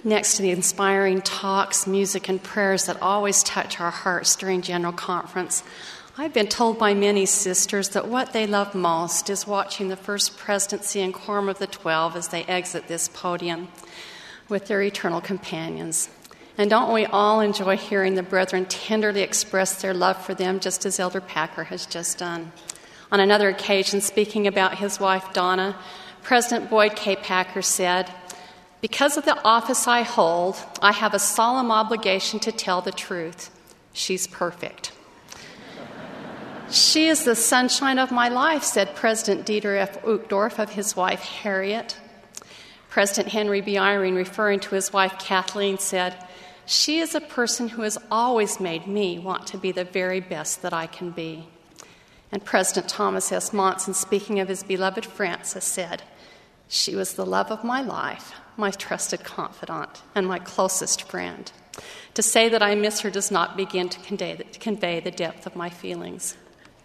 next to the inspiring talks, music, and prayers that always touch our hearts during General Conference, I've been told by many sisters that what they love most is watching the First Presidency and Quorum of the 12 as they exit this podium with their eternal companions. And don't we all enjoy hearing the brethren tenderly express their love for them, just as Elder Packer has just done? On another occasion, speaking about his wife Donna, President Boyd K. Packer said, "Because of the office I hold, I have a solemn obligation to tell the truth. She's perfect." "She is the sunshine of my life," said President Dieter F. Uchtdorf of his wife Harriet. President Henry B. Eyring, referring to his wife Kathleen, said, "She is a person who has always made me want to be the very best that I can be." And President Thomas S. Monson, speaking of his beloved Frances, said, "She was the love of my life, my trusted confidant, and my closest friend. To say that I miss her does not begin to convey the depth of my feelings."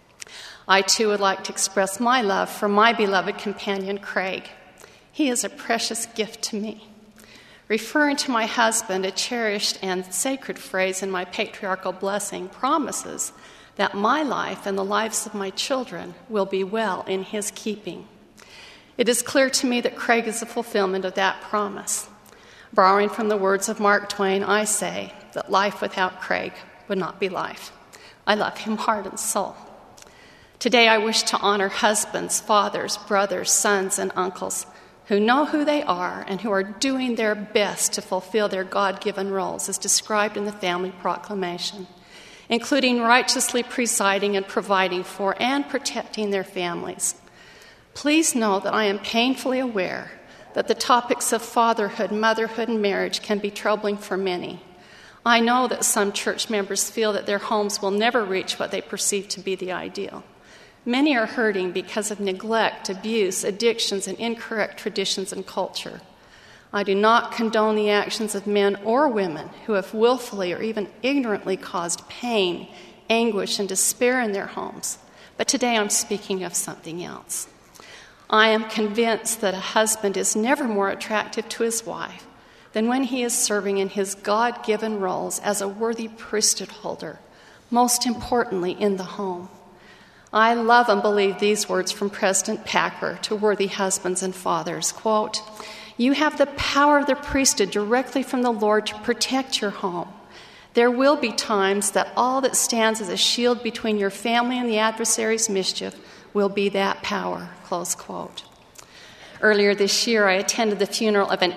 I, too, would like to express my love for my beloved companion, Craig. He is a precious gift to me. Referring to my husband, a cherished and sacred phrase in my patriarchal blessing promises that my life and the lives of my children will be well in his keeping. It is clear to me that Craig is a fulfillment of that promise. Borrowing from the words of Mark Twain, I say that life without Craig would not be life. I love him heart and soul. Today I wish to honor husbands, fathers, brothers, sons, and uncles who know who they are and who are doing their best to fulfill their God-given roles as described in the Family Proclamation, including righteously presiding and providing for and protecting their families. Please know that I am painfully aware that the topics of fatherhood, motherhood, and marriage can be troubling for many. I know that some church members feel that their homes will never reach what they perceive to be the ideal. Many are hurting because of neglect, abuse, addictions, and incorrect traditions and culture. I do not condone the actions of men or women who have willfully or even ignorantly caused pain, anguish, and despair in their homes. But today I'm speaking of something else. I am convinced that a husband is never more attractive to his wife than when he is serving in his God-given roles as a worthy priesthood holder, most importantly in the home. I love and believe these words from President Packer to worthy husbands and fathers, quote, "You have the power of the priesthood directly from the Lord to protect your home. There will be times that all that stands as a shield between your family and the adversary's mischief will be that power," close quote. Earlier this year, I attended the funeral of an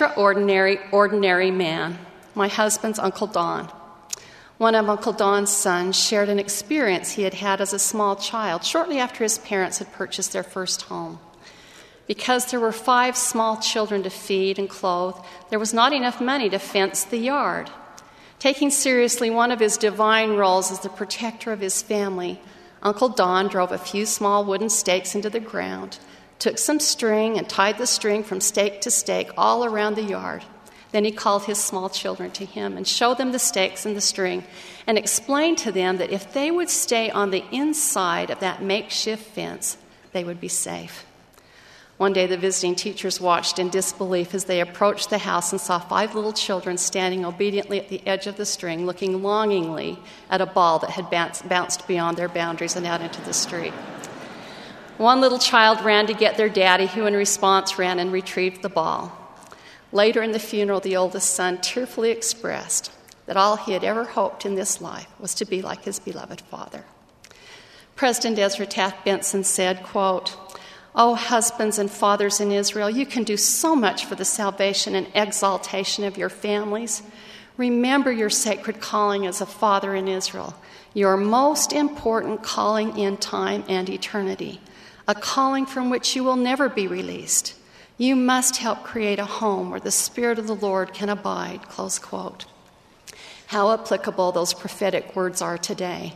ordinary man, my husband's Uncle Don. One of Uncle Don's sons shared an experience he had had as a small child shortly after his parents had purchased their first home. Because there were 5 small children to feed and clothe, there was not enough money to fence the yard. Taking seriously one of his divine roles as the protector of his family, Uncle Don drove a few small wooden stakes into the ground, took some string and tied the string from stake to stake all around the yard. Then he called his small children to him and showed them the stakes and the string and explained to them that if they would stay on the inside of that makeshift fence, they would be safe. One day the visiting teachers watched in disbelief as they approached the house and saw 5 little children standing obediently at the edge of the string, looking longingly at a ball that had bounced beyond their boundaries and out into the street. One little child ran to get their daddy, who in response ran and retrieved the ball. Later in the funeral, the oldest son tearfully expressed that all he had ever hoped in this life was to be like his beloved father. President Ezra Taft Benson said, quote, "Oh, husbands and fathers in Israel, you can do so much for the salvation and exaltation of your families. Remember your sacred calling as a father in Israel, your most important calling in time and eternity, a calling from which you will never be released. You must help create a home where the Spirit of the Lord can abide," close quote. How applicable those prophetic words are today.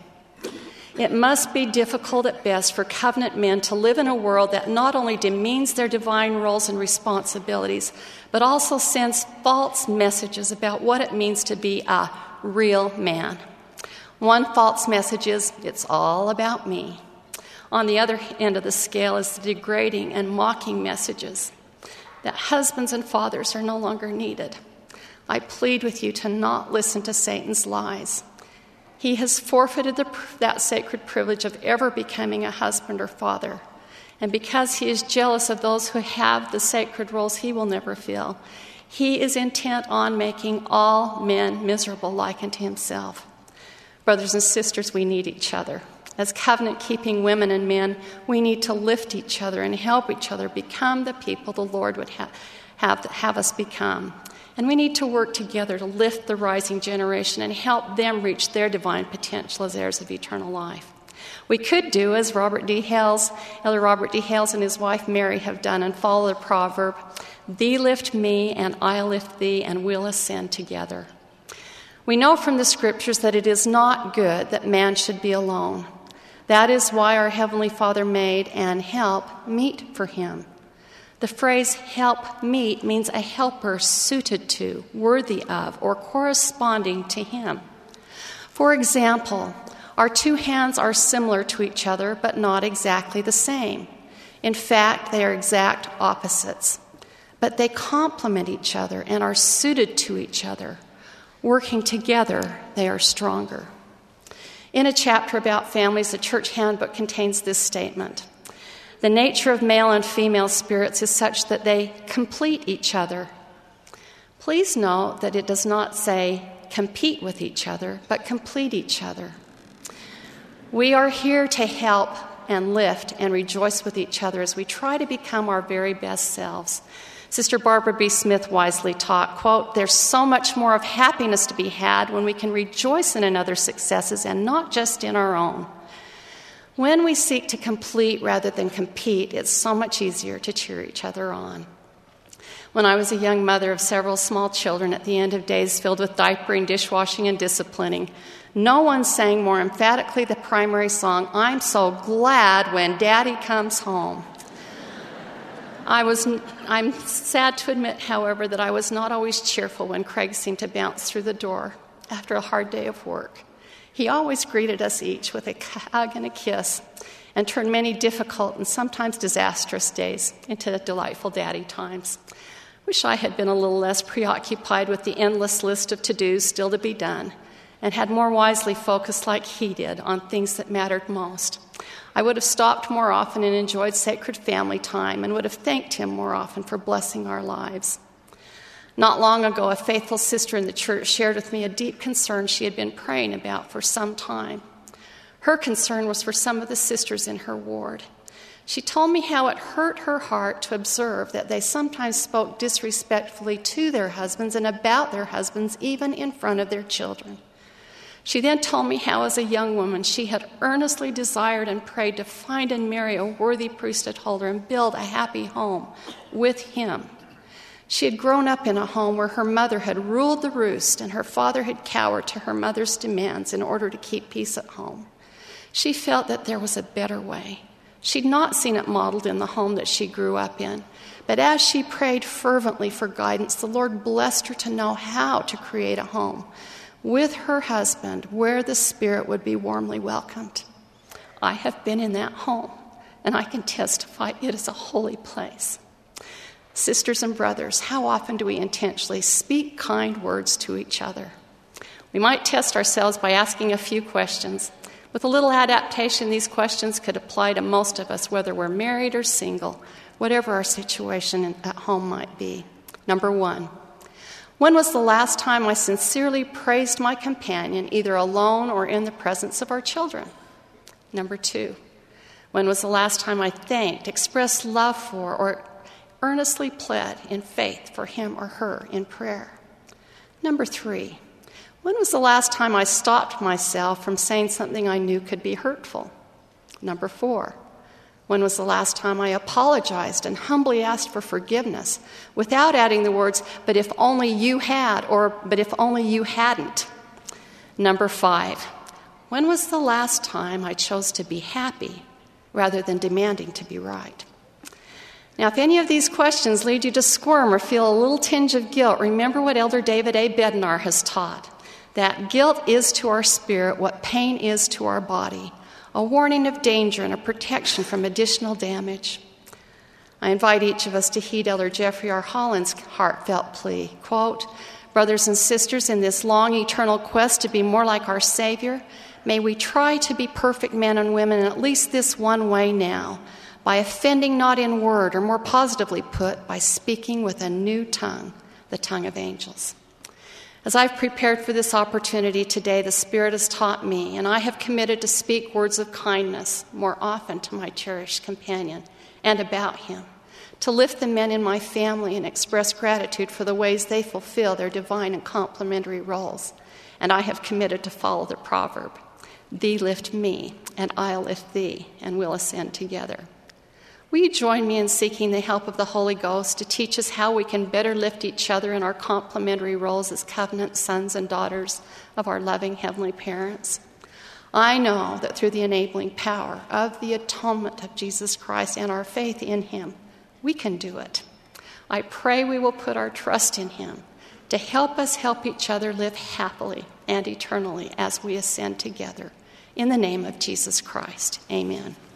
It must be difficult at best for covenant men to live in a world that not only demeans their divine roles and responsibilities, but also sends false messages about what it means to be a real man. One false message is, "It's all about me." On the other end of the scale is the degrading and mocking messages that husbands and fathers are no longer needed, I plead with you to not listen to Satan's lies. He has forfeited that sacred privilege of ever becoming a husband or father. And because he is jealous of those who have the sacred roles he will never fill, he is intent on making all men miserable like unto himself. Brothers and sisters, we need each other. As covenant-keeping women and men, we need to lift each other and help each other become the people the Lord would have us become. And we need to work together to lift the rising generation and help them reach their divine potential as heirs of eternal life. We could do as Elder Robert D. Hales and his wife Mary have done and follow the proverb, "Thee lift me, and I lift thee, and we'll ascend together." We know from the Scriptures that it is not good that man should be alone. That is why our Heavenly Father made and help meet for him. The phrase help meet means a helper suited to, worthy of, or corresponding to him. For example, our two hands are similar to each other, but not exactly the same. In fact, they are exact opposites. But they complement each other and are suited to each other. Working together, they are stronger. In a chapter about families, the church handbook contains this statement: the nature of male and female spirits is such that they complete each other. Please note that it does not say compete with each other, but complete each other. We are here to help and lift and rejoice with each other as we try to become our very best selves. Sister Barbara B. Smith wisely taught, quote, "There's so much more of happiness to be had when we can rejoice in another's successes and not just in our own. When we seek to complete rather than compete, it's so much easier to cheer each other on." When I was a young mother of several small children at the end of days filled with diapering, dishwashing, and disciplining, no one sang more emphatically the primary song, "I'm so glad when Daddy comes home." I'm sad to admit, however, that I was not always cheerful when Craig seemed to bounce through the door after a hard day of work. He always greeted us each with a hug and a kiss and turned many difficult and sometimes disastrous days into delightful daddy times. Wish I had been a little less preoccupied with the endless list of to-dos still to be done and had more wisely focused like he did on things that mattered most. I would have stopped more often and enjoyed sacred family time and would have thanked him more often for blessing our lives. Not long ago, a faithful sister in the church shared with me a deep concern she had been praying about for some time. Her concern was for some of the sisters in her ward. She told me how it hurt her heart to observe that they sometimes spoke disrespectfully to their husbands and about their husbands, even in front of their children. She then told me how, as a young woman, she had earnestly desired and prayed to find and marry a worthy priesthood holder and build a happy home with him. She had grown up in a home where her mother had ruled the roost and her father had cowered to her mother's demands in order to keep peace at home. She felt that there was a better way. She'd not seen it modeled in the home that she grew up in. But as she prayed fervently for guidance, the Lord blessed her to know how to create a home with her husband where the Spirit would be warmly welcomed. I have been in that home, and I can testify it is a holy place. Sisters and brothers, how often do we intentionally speak kind words to each other? We might test ourselves by asking a few questions. With a little adaptation, these questions could apply to most of us, whether we're married or single, whatever our situation at home might be. Number 1, when was the last time I sincerely praised my companion, either alone or in the presence of our children? Number 2, when was the last time I thanked, expressed love for, or earnestly pled in faith for him or her in prayer? Number 3, when was the last time I stopped myself from saying something I knew could be hurtful? Number 4, when was the last time I apologized and humbly asked for forgiveness without adding the words, "but if only you had," or "but if only you hadn't"? Number 5, when was the last time I chose to be happy rather than demanding to be right? Now, if any of these questions lead you to squirm or feel a little tinge of guilt, remember what Elder David A. Bednar has taught, that guilt is to our spirit what pain is to our body, a warning of danger and a protection from additional damage. I invite each of us to heed Elder Jeffrey R. Holland's heartfelt plea, quote, Brothers and sisters, in this long eternal quest to be more like our Savior, may we try to be perfect men and women in at least this one way now, by offending not in word, or more positively put, by speaking with a new tongue, the tongue of angels. As I've prepared for this opportunity today, the Spirit has taught me, and I have committed to speak words of kindness more often to my cherished companion and about him, to lift the men in my family and express gratitude for the ways they fulfill their divine and complementary roles. And I have committed to follow the proverb, "Thee lift me, and I'll lift thee, and we'll ascend together." Will you join me in seeking the help of the Holy Ghost to teach us how we can better lift each other in our complementary roles as covenant sons and daughters of our loving heavenly parents? I know that through the enabling power of the atonement of Jesus Christ and our faith in him, we can do it. I pray we will put our trust in him to help us help each other live happily and eternally as we ascend together. In the name of Jesus Christ, amen.